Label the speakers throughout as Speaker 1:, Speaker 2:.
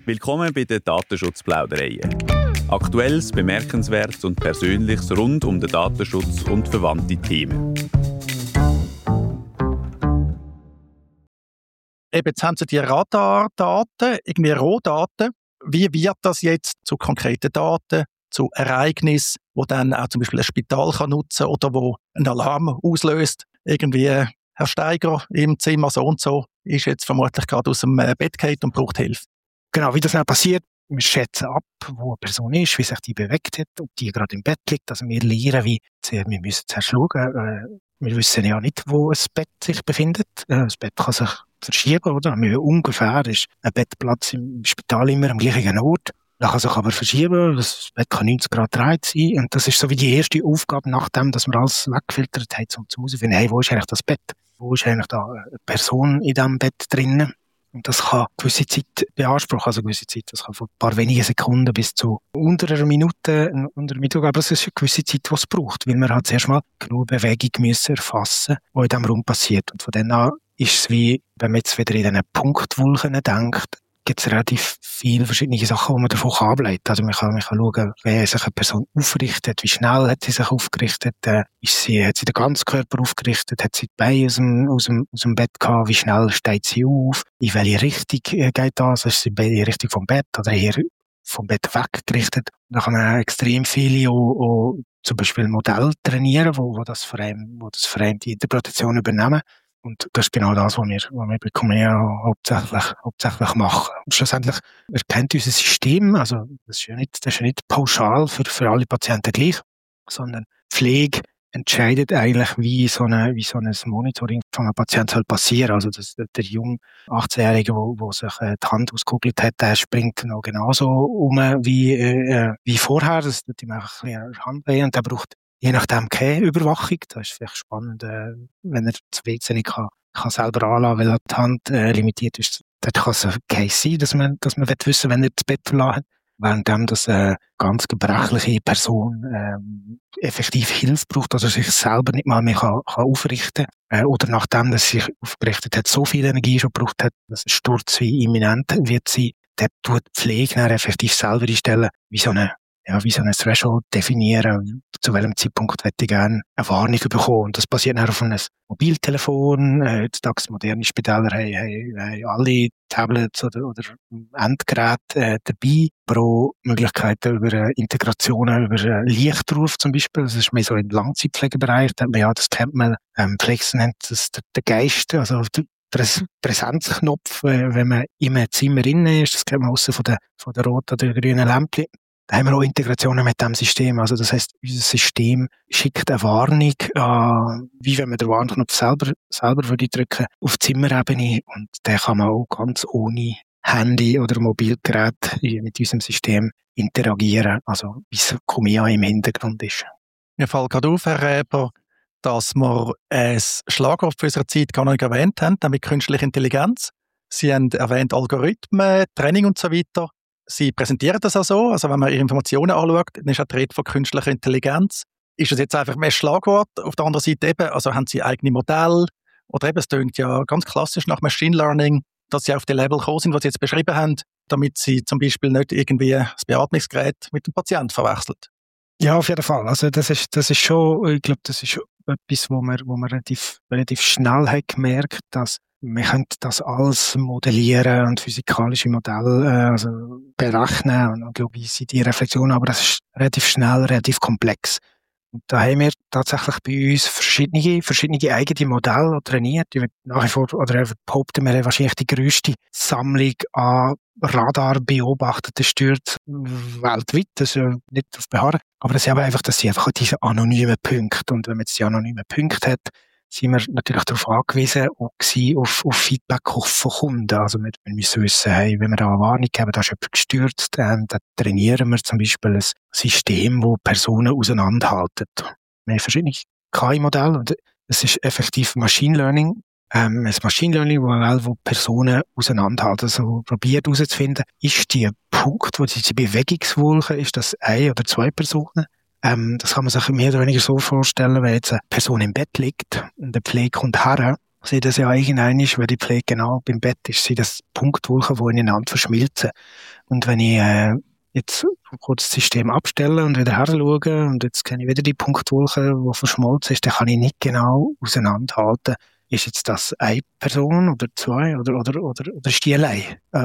Speaker 1: Willkommen bei den Datenschutzplaudereien. Aktuelles, Bemerkenswertes und Persönliches rund um den Datenschutz und verwandte Themen.
Speaker 2: Eben, jetzt haben Sie die Radardaten, irgendwie Rohdaten. Wie wird das jetzt zu konkreten Daten, zu Ereignissen, wo dann auch zum Beispiel ein Spital kann nutzen oder wo ein Alarm auslöst? Irgendwie, Herr Steiger im Zimmer so und so ist jetzt vermutlich gerade aus dem Bett gefallen und braucht Hilfe.
Speaker 3: Genau, wie das dann passiert, wir schätzen ab, wo eine Person ist, wie sich die bewegt hat, ob die gerade im Bett liegt. Also wir lernen, wir müssen zuerst schauen, wir wissen ja nicht, wo ein Bett sich befindet. Das Bett kann sich verschieben, oder? Ungefähr ist ein Bettplatz im Spital immer am gleichen Ort. Das kann sich aber verschieben, das Bett kann 90 Grad gedreht sein. Und das ist so wie die erste Aufgabe, nachdem, dass wir alles weggefiltert haben, um zu herausfinden, hey, wo ist eigentlich das Bett? Wo ist eigentlich da eine Person in diesem Bett drinnen? Und das kann gewisse Zeit beanspruchen, also gewisse Zeit, das kann von ein paar wenigen Sekunden bis zu unter einer Minute, aber es ist eine gewisse Zeit, die es braucht, weil wir halt zuerst mal genug Bewegung müssen erfassen, die in diesem Raum passiert. Und von dann an ist es wie, wenn man jetzt wieder in diesen Punktwolken denkt, gibt es relativ viele verschiedene Sachen, die man davon ableiten kann. Also man kann schauen, wie sich eine Person aufrichtet, wie schnell hat sie sich aufgerichtet, hat sie den ganzen Körper aufgerichtet, hat sie die Beine aus dem Bett gehabt, wie schnell steht sie auf, in welche Richtung geht das, ist sie in welche Richtung vom Bett oder eher vom Bett weggerichtet. Da kann man extrem viele auch zum Beispiel Modelle trainieren, wo das für einen die Interpretation übernehmen. Und das ist genau das, was wir bei Comea hauptsächlich machen. Und schlussendlich erkennt unser System, also das ist ja nicht pauschal für alle Patienten gleich, sondern Pflege entscheidet eigentlich, wie so ein Monitoring von einem Patienten soll passieren. Also der junge 18-Jährige, wo sich die Hand ausgekugelt hat, der springt noch genauso wie vorher. Das tut ihm einfach ein bisschen Hand weh und der braucht je nachdem keine Überwachung. Das ist vielleicht spannend, wenn er das WC nicht kann selber anlassen, weil die Hand limitiert ist. Dort kann es ein Case sein, dass man wissen will, wenn er das Bett verlassen hat. Währenddem das eine ganz gebrechliche Person effektiv Hilfe braucht, also sich selber nicht mal mehr kann aufrichten oder nachdem dass sie sich aufgerichtet hat, so viel Energie schon gebraucht hat, dass ein Sturz wie imminent wird sein, der tut die Pflege dann effektiv selber einstellen, wie so eine Threshold definieren, zu welchem Zeitpunkt hätte ich gerne eine Warnung bekommen. Und das passiert dann auf einem Mobiltelefon. Heutzutage moderne Spitäler haben alle Tablets oder Endgeräte dabei. Pro Möglichkeiten über Integrationen, über Lichtruf zum Beispiel. Das ist mehr so im Langzeitpflegebereich. Das kennt man. Pflege nennt das der Geist, also der Präsenzknopf, wenn man in einem Zimmer innen ist. Das kennt man aussen von der roten oder grünen Lämpchen. Da haben wir auch Integrationen mit dem System. Also das heisst, unser System schickt eine Warnung, wie wenn man den Warnknopf selber würde drücken, auf Zimmerebene. Und den kann man auch ganz ohne Handy oder Mobilgerät mit unserem System interagieren. Also wie es Comea im Hintergrund ist.
Speaker 2: Mir fällt gerade auf, Herr Räber, dass wir ein Schlagwort für unsere Zeit gar nicht erwähnt haben, nämlich künstliche Intelligenz. Sie haben erwähnt Algorithmen, Training und so weiter. Sie präsentieren das auch so, also wenn man Ihre Informationen anschaut, dann ist auch die Rede von künstlicher Intelligenz. Ist das jetzt einfach mehr Schlagwort? Auf der anderen Seite eben, also haben Sie eigene Modelle? Oder eben, es klingt ja ganz klassisch nach Machine Learning, dass Sie auf die Level gekommen sind, was Sie jetzt beschrieben haben, damit Sie zum Beispiel nicht irgendwie das Beatmungsgerät mit dem Patienten verwechselt.
Speaker 3: Ja, auf jeden Fall. Also das ist schon, ich glaube, das ist etwas, wo man relativ schnell hat gemerkt, dass wir können das alles modellieren und physikalische Modelle berechnen und glaube ich, sind die Reflexionen, aber das ist relativ schnell, relativ komplex. Und da haben wir tatsächlich bei uns verschiedene eigene Modelle trainiert. Ich würde nach wie vor, oder behaupten, wir haben wahrscheinlich die grösste Sammlung an Radar beobachteten Stürzen weltweit. Das ist ja nicht auf Beharren. Aber das ist aber einfach, dass sie einfach diese anonymen Punkte. Und wenn man jetzt die anonymen Punkte hat, sind wir natürlich darauf angewiesen, auch auf Feedback von Kunden. Also wir müssen wissen, hey, wenn wir da eine Warnung haben, da ist jemand gestürzt, dann trainieren wir zum Beispiel ein System, das Personen auseinanderhalten. Wir haben verschiedene KI-Modelle und es ist effektiv Machine Learning. Ein Machine Learning, wo Personen auseinanderhalten. Also probiert herauszufinden, ist die Punkt, wo die Bewegungswolke, ist das eine oder zwei Personen? Das kann man sich mehr oder weniger so vorstellen, wenn jetzt eine Person im Bett liegt und der Pflege kommt her sehe das ja irgendwann, weil die Pflege genau beim Bett ist, sind das Punktwolken, die ineinander verschmilzen. Und wenn ich jetzt kurz das System abstelle und wieder her schaue und jetzt kenne ich wieder die Punktwolke, die verschmolzen ist, dann kann ich nicht genau auseinanderhalten, ist jetzt das eine Person oder zwei oder ist die allein?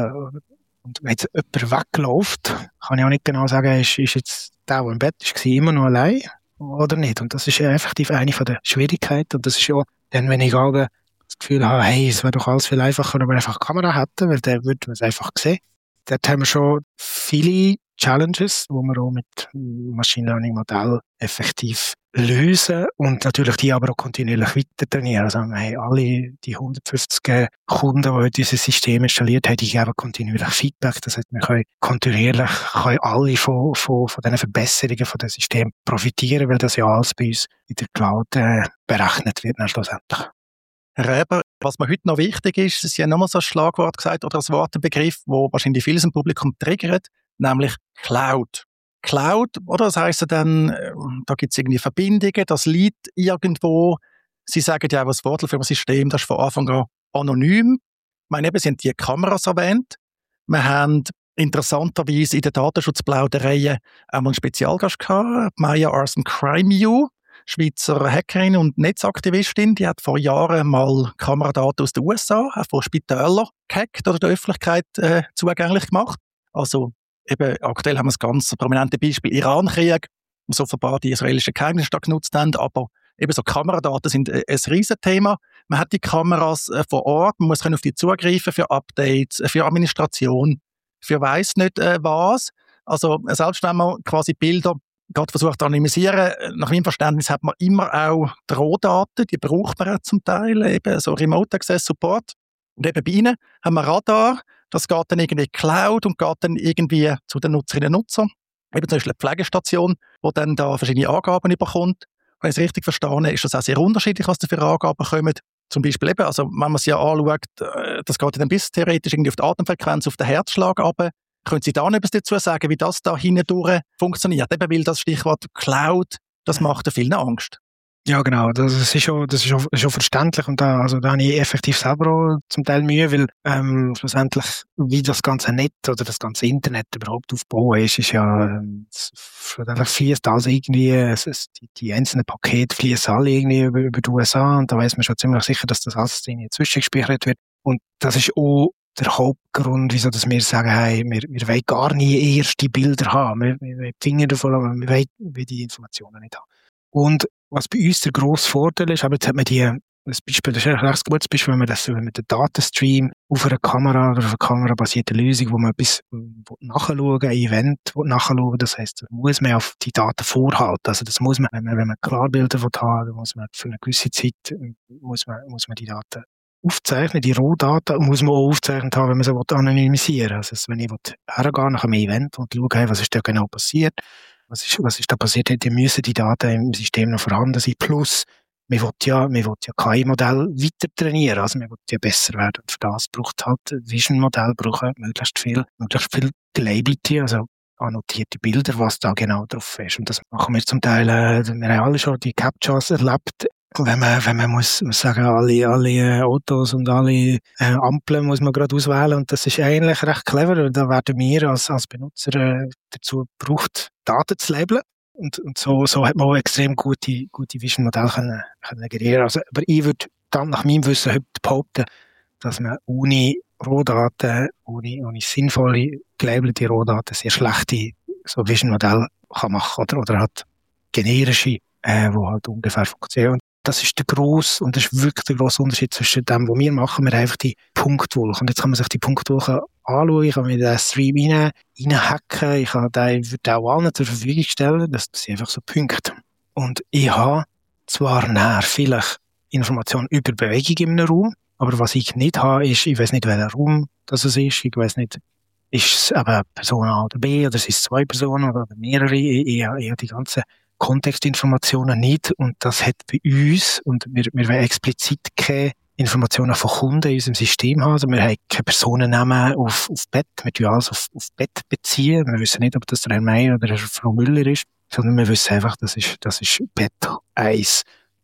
Speaker 3: Und wenn jetzt jemand wegläuft, kann ich auch nicht genau sagen, ist jetzt der im Bett war, immer noch allein oder nicht. Und das ist ja effektiv eine von der Schwierigkeiten. Und das ist ja dann, wenn ich gerade das Gefühl habe, hey, es wäre doch alles viel einfacher, wenn wir einfach eine Kamera hätten, weil dann würde man es einfach sehen. Dort haben wir schon viele Challenges, die wir auch mit Machine Learning Modell effektiv lösen und natürlich die aber auch kontinuierlich weiter trainieren. Also wir haben alle die 150 Kunden, die heute unser System installiert haben, die geben kontinuierlich Feedback. Das heißt, wir können kontinuierlich alle von diesen Verbesserungen von dem System profitieren, weil das ja alles bei uns in der Cloud berechnet wird schlussendlich.
Speaker 2: Herr Reber, was mir heute noch wichtig ist, Sie haben nochmal so ein Schlagwort gesagt oder ein Wortbegriff, wo wahrscheinlich vieles im Publikum triggert, nämlich Cloud. Cloud, oder? Das heisst ja dann, da gibt es irgendwie Verbindungen, das liegt irgendwo. Sie sagen ja auch, das Wort für ein System, das ist von Anfang an anonym. Ich meine, eben, Sie haben die Kameras erwähnt. Wir haben interessanterweise in der Datenschutzplauderei auch mal einen Spezialgast gehabt, Maya Arson-Crimeu, Schweizer Hackerin und Netzaktivistin. Die hat vor Jahren mal Kameradaten aus den USA, auch von Spitälern, gehackt oder der Öffentlichkeit zugänglich gemacht. Also eben, aktuell haben wir das ganz prominente Beispiel Iran-Krieg, wo offenbar die israelischen Geheimdienste da genutzt haben, aber eben so Kameradaten sind ein Riesenthema. Man hat die Kameras vor Ort, man muss auf die zugreifen für Updates, für Administration, für weiss nicht was. Also selbst wenn man quasi Bilder gerade versucht zu anonymisieren, nach meinem Verständnis hat man immer auch die Rohdaten, die braucht man auch zum Teil, eben so Remote Access Support. Und eben bei Ihnen haben wir Radar, das geht dann irgendwie Cloud und geht dann irgendwie zu den Nutzerinnen und Nutzern. Eben zum Beispiel eine Pflegestation, die dann da verschiedene Angaben bekommt. Wenn ich es richtig verstehe, ist das auch sehr unterschiedlich, was da für Angaben kommen. Zum Beispiel eben, also wenn man es ja anschaut, das geht dann bis theoretisch irgendwie auf die Atemfrequenz, auf den Herzschlag runter. Können Sie da noch etwas dazu sagen, wie das da hindurch funktioniert? Eben, weil das Stichwort Cloud, das macht vielen Angst.
Speaker 3: Ja, genau. Das ist schon verständlich. Und da habe ich effektiv selber auch zum Teil Mühe, weil, schlussendlich, wie das ganze Netz oder das ganze Internet überhaupt aufbauen ist ja, schlussendlich fließt alles irgendwie, die einzelnen Pakete fließen alle irgendwie über die USA und da weiss man schon ziemlich sicher, dass das alles irgendwie zwischengespeichert wird. Und das ist auch der Hauptgrund, wieso dass wir sagen, hey, wir wollen gar nie erste Bilder haben. Wir wollen Dinge davon, aber wir wollen die Informationen nicht haben. Und was bei uns der grosse Vorteil ist, aber jetzt hat man das Beispiel, das ist ein recht gutes Beispiel, wenn man den Datenstream auf einer Kamera oder auf einer kamerabasierten Lösung, wo man etwas nachschauen, ein Event nachschauen, das heisst, da muss man auf die Daten vorhalten. Also das muss man, wenn man Klarbilder haben, muss man für eine gewisse Zeit, muss man die Daten aufzeichnen, die Rohdaten muss man auch aufzeichnet haben, wenn man sie anonymisieren will. Also wenn ich hergehe nach einem Event und schaue, hey, was ist da genau passiert, was ist da passiert, dann müssen die Daten im System noch vorhanden sein. Plus, man will ja KI-Modell weiter trainieren, also man will ja besser werden. Und für das braucht halt Vision-Modell, brauchen möglichst viel Reliability, also annotierte Bilder, was da genau drauf ist. Und das machen wir zum Teil, wir haben alle schon die Captchas erlebt. Wenn man muss sagen, alle Autos und alle Ampeln muss man gerade auswählen und das ist eigentlich recht clever. Da werden wir als Benutzer dazu gebraucht, Daten zu labeln. Und so hat man auch extrem gute Vision-Modelle können generieren. Also, aber ich würde dann nach meinem Wissen heute behaupten, dass man ohne Rohdaten, ohne sinnvolle gelabelte Rohdaten sehr schlechte so Vision-Modelle kann machen oder hat generische, wo halt ungefähr funktionieren. Das ist der grosse, und das ist wirklich der grosse Unterschied zwischen dem, was wir machen. Wir haben einfach die Punktwolke. Und jetzt kann man sich die Punktwolke anschauen. Ich kann mir den Stream reinhacken. Ich würde auch allen zur Verfügung stellen. Das sind einfach so Punkte. Und ich habe zwar nachher vielleicht Informationen über Bewegung in einem Raum, aber was ich nicht habe, ist, ich weiss nicht, welcher Raum das ist. Ich weiss nicht, ist es eben Person A oder B, oder sind es zwei Personen oder mehrere. Ich habe die ganzen Kontextinformationen nicht und das hat bei uns, und wir wollen explizit keine Informationen von Kunden in unserem System haben, also wir haben keine Personennamen auf Bett, wir tun alles auf Bett beziehen, wir wissen nicht, ob das der Herr Meier oder der Frau Müller ist, sondern wir wissen einfach, das ist Bett 1.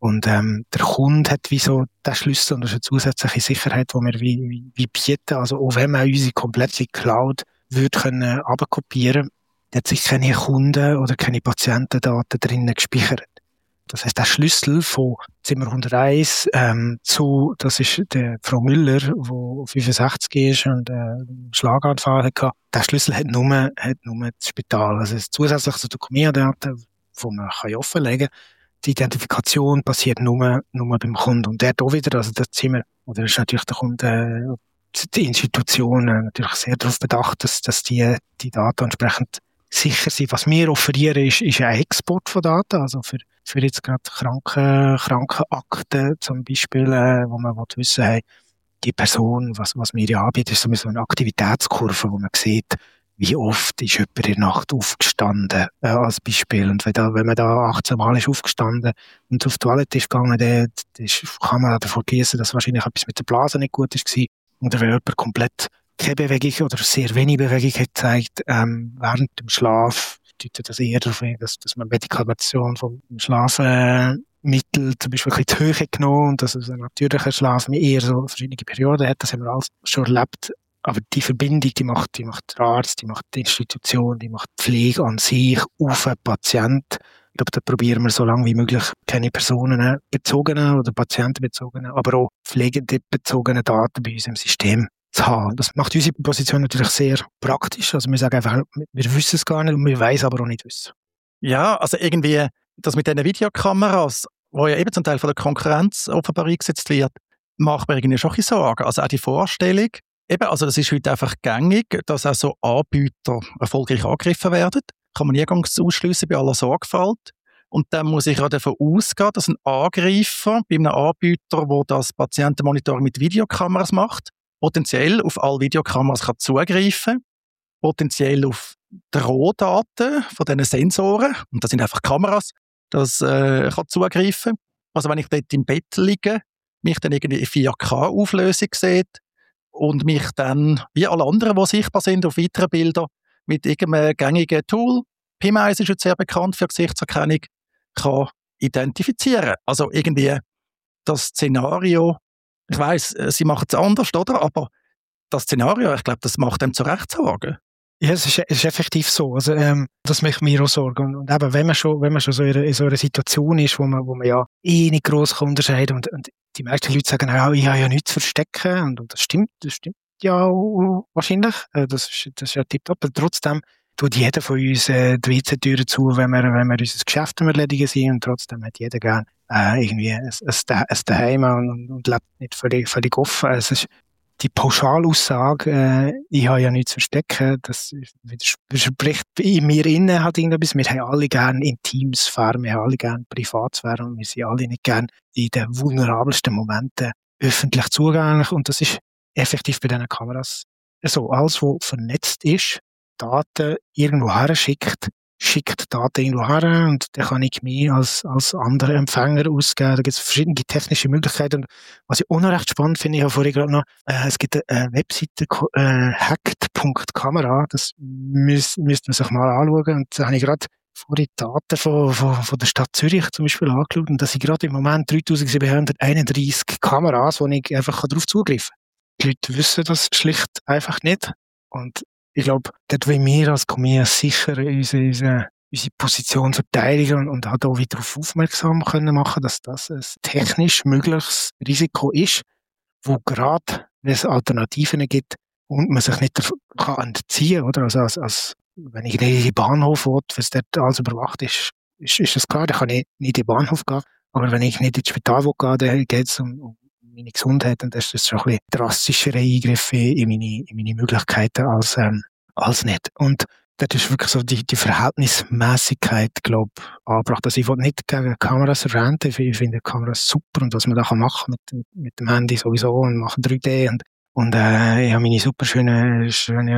Speaker 3: Und der Kunde hat wie so den Schlüssel und das ist eine zusätzliche Sicherheit, die wir wie bieten. Also auch wenn man unsere komplette Cloud würde können abkopieren, hat sich keine Kunden- oder keine Patientendaten drinnen gespeichert. Das heisst, der Schlüssel von Zimmer 101 das ist der Frau Müller, die 65 ist und einen Schlaganfall hatte. Der Schlüssel hat nur das Spital. Also es ist zusätzlich zu Dokumierdaten, die man offenlegen kann. Die Identifikation passiert nur beim Kunden. Und der auch wieder, also das Zimmer, oder ist natürlich der Kunde, die Institution natürlich sehr darauf bedacht, dass die Daten entsprechend sicher sind. Was wir offerieren, ist ein Export von Daten, also für jetzt gerade Krankenakten zum Beispiel, wo man wissen will, die Person, was wir hier anbieten, ist so eine Aktivitätskurve, wo man sieht, wie oft ist jemand in der Nacht aufgestanden, als Beispiel. Und wenn man da 18 Mal ist aufgestanden und auf die Toilette ist gegangen, dann kann man davon schließen, dass wahrscheinlich etwas mit der Blase nicht gut war. Oder wenn jemand komplett keine Bewegung oder sehr wenig Bewegung hat gezeigt, während dem Schlaf, deutet das eher darauf hin, dass man Medikation vom Schlafmittel zum Beispiel ein bisschen zu hoch hat genommen und dass es ein natürlicher Schlaf eher so verschiedene Perioden hat. Das haben wir alles schon erlebt. Aber die Verbindung, die macht der Arzt, die macht die Institution, die macht die Pflege an sich auf einen Patient. Ich glaube, da probieren wir so lange wie möglich keine personenbezogenen oder patientenbezogenen, aber auch pflegebezogenen Daten bei uns im System zu haben. Das macht unsere Position natürlich sehr praktisch. Also wir sagen einfach, wir wissen es gar nicht und wir weiss aber auch nicht wissen.
Speaker 2: Ja, also irgendwie das mit diesen Videokameras, wo ja eben zum Teil von der Konkurrenz offenbar eingesetzt wird, macht mir irgendwie schon ein bisschen Sorgen. Also auch die Vorstellung, eben, also das ist heute einfach gängig, dass auch so Anbieter erfolgreich angegriffen werden. Kann man nirgends ausschliessen bei aller Sorgfalt. Und dann muss ich auch davon ausgehen, dass ein Angreifer bei einem Anbieter, der das Patientenmonitoring mit Videokameras macht, potenziell auf alle Videokameras kann zugreifen, potenziell auf die Rohdaten von diesen Sensoren, und das sind einfach Kameras, das kann zugreifen. Also wenn ich dort im Bett liege, mich dann irgendwie in 4K-Auflösung sehe und mich dann, wie alle anderen, die sichtbar sind, auf weiteren Bildern, mit irgendeinem gängigen Tool, PIM-1 ist jetzt sehr bekannt für Gesichtserkennung, kann identifizieren. Also irgendwie das Szenario, ich weiss, sie machen es anders, oder? Aber das Szenario, ich glaube, das macht einem zu Recht Sorgen.
Speaker 3: Ja, es ist effektiv so. Also, das macht mir auch Sorgen. Und eben, wenn man schon so in so einer Situation ist, wo man ja nicht gross unterscheiden kann und die meisten Leute sagen, ja, ich habe ja nichts zu verstecken. Und das stimmt ja wahrscheinlich. Das ist ja tipptopp. Aber trotzdem tut jeder von uns die WC-Türen zu, wenn wir unser Geschäft erledigen sind. Und trotzdem hat jeder gerne irgendwie ein Daheim und lebt nicht völlig offen. Es ist die Pauschalaussage, ich habe ja nichts zu verstecken, das widerspricht in mir innen halt irgendetwas. Wir haben alle gerne Intimsphäre, wir haben alle gerne Privatsphäre und wir sind alle nicht gerne in den vulnerabelsten Momenten öffentlich zugänglich. Und das ist effektiv bei diesen Kameras so. Alles, was vernetzt ist, Daten irgendwo her schickt Daten irgendwo her und dann kann ich mich als anderer Empfänger ausgeben. Da gibt es verschiedene technische Möglichkeiten. Und was ich auch noch recht spannend finde, ich habe vorhin gerade noch, es gibt eine Webseite, hacked.camera, das müsste man sich mal anschauen. Und da habe ich gerade vorhin Daten von der Stadt Zürich zum Beispiel angeschaut und da sind gerade im Moment 3731 Kameras, wo ich einfach darauf zugreifen kann. Die Leute wissen das schlicht einfach nicht. Und ich glaube, dort wollen wir als Comea sicher unsere Position verteidigen und halt auch wieder darauf aufmerksam können machen, dass das ein technisch mögliches Risiko ist, wo gerade, wenn es Alternativen gibt und man sich nicht kann entziehen, oder? Also als wenn ich nicht in den Bahnhof will, wenn es dort alles überwacht ist das klar, dann kann ich nicht in den Bahnhof gehen. Aber wenn ich nicht ins Spital will gehen, dann geht es um meine Gesundheit und das ist schon ein bisschen drastischere Eingriffe in meine Möglichkeiten als nicht. Und das ist wirklich so die Verhältnismäßigkeit, glaube ich, angebracht. Also ich will nicht gegen Kameras ranten. Ich finde Kameras super und was man da machen kann mit dem Handy sowieso und machen 3D und ich habe meine super schöne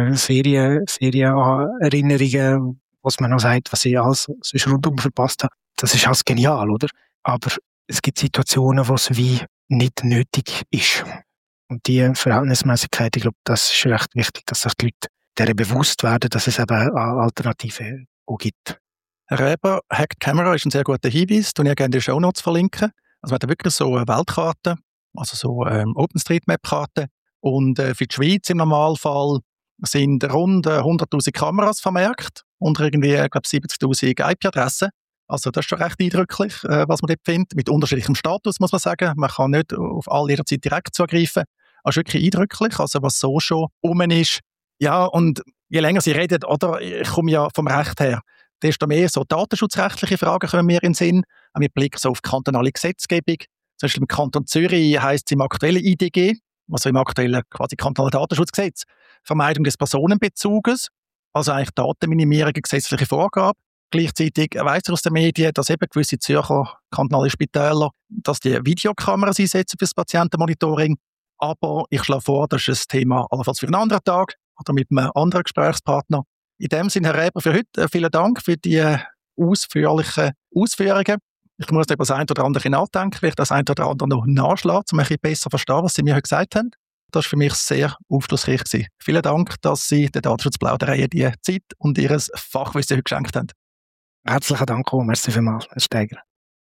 Speaker 3: Serienerinnerungen, was man noch sagt, was ich alles sonst rundum verpasst habe. Das ist alles genial, oder? Aber es gibt Situationen, wo es wie nicht nötig ist. Und die Verhältnismäßigkeit, ich glaube, das ist recht wichtig, dass sich die Leute deren bewusst werden, dass es eben Alternativen auch gibt.
Speaker 2: Herr Reber, Hacked Camera ist ein sehr guter Hinweis, den ich gerne in den Shownotes verlinken. Also wir haben wirklich so eine Weltkarte, also so OpenStreetMap-Karte. Und für die Schweiz im Normalfall sind rund 100'000 Kameras vermerkt und irgendwie, ich glaube, 70'000 IP-Adressen. Also das ist schon recht eindrücklich, was man dort findet. Mit unterschiedlichem Status, muss man sagen. Man kann nicht auf alle jederzeit direkt zugreifen. Also wirklich eindrücklich, also was so schon rum ist. Ja, und je länger Sie reden, oder, ich komme ja vom Recht her, desto mehr so datenschutzrechtliche Fragen kommen mir in den Sinn. Auch mit Blick so auf die kantonale Gesetzgebung. Zum Beispiel im Kanton Zürich heisst es im aktuellen IDG, also im aktuellen quasi kantonalen Datenschutzgesetz, Vermeidung des Personenbezuges, also eigentlich Datenminimierung, gesetzliche Vorgabe. Gleichzeitig weiss ich aus den Medien, dass eben gewisse Zürcher kantonale Spitäler, dass die Videokameras einsetzen für das Patientenmonitoring. Aber ich schlage vor, das ist ein Thema allenfalls für einen anderen Tag oder mit einem anderen Gesprächspartner. In dem Sinne, Herr Reber, für heute vielen Dank für die ausführlichen Ausführungen. Ich muss über das eine oder andere nachdenken, vielleicht das eine oder andere noch nachschlagen, um ein bisschen besser zu verstehen, was Sie mir heute gesagt haben. Das war für mich sehr aufschlussreich gewesen. Vielen Dank, dass Sie der Datenschutzplauderei die Zeit und Ihr Fachwissen heute geschenkt haben.
Speaker 3: Herzlichen Dank, merci vielmals, Herr Steiger.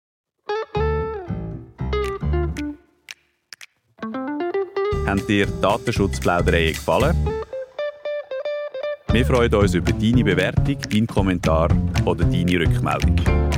Speaker 1: Haben dir die Datenschutzplauderei gefallen? Wir freuen uns über deine Bewertung, deinen Kommentar oder deine Rückmeldung.